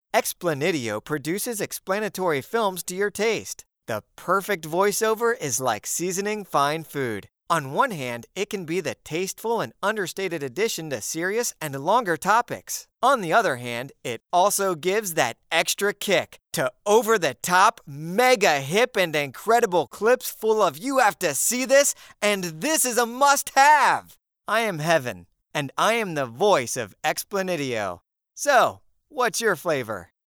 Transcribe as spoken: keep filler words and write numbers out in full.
Explanidio produces explanatory films to your taste. The perfect voiceover is like seasoning fine food. On one hand, it can be the tasteful and understated addition to serious and longer topics. On the other hand, it also gives that extra kick to over-the-top, mega hip and incredible clips full of "you have to see this" and "this is a must-have." I am Heaven, and I am the voice of Explanidio. So, what's your flavor?